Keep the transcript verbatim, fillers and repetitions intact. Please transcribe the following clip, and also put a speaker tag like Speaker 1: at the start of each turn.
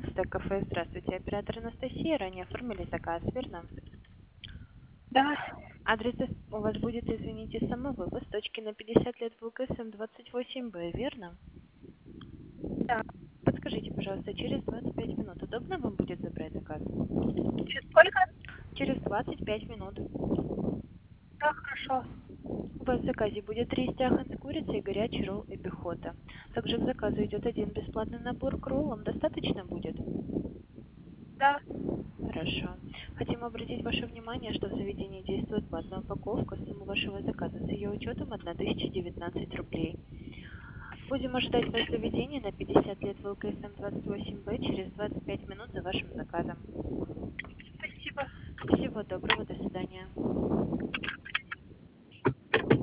Speaker 1: девятнадцать, кафе. Здравствуйте, оператор Анастасия. Ранее оформили заказ, верно?
Speaker 2: Да,
Speaker 1: Адрес у вас будет, извините, самовывоз, точки на пятьдесят лет в УКСМ двадцать восемь Б, верно?
Speaker 2: да.
Speaker 1: Подскажите, пожалуйста, через двадцать пять минут удобно вам будет забрать заказ?
Speaker 2: Через сколько?
Speaker 1: Через двадцать пять минут.
Speaker 2: Да, хорошо.
Speaker 1: У вас в заказе будет три стяхан с курицей, горячий ролл и пехота. Также к заказу идет один бесплатный набор к роллам. Достаточно будет?
Speaker 2: Да,
Speaker 1: Хорошо. Хотим обратить ваше внимание, что в заведении действует платная упаковка. Сумма вашего заказа с ее учетом тысяча девятнадцать рублей. Будем ожидать вас в заведении на пятьдесят лет в ЛКСМ двадцать восемь Б через двадцать пять минут за вашим заказом.
Speaker 2: спасибо.
Speaker 1: Всего доброго, до свидания.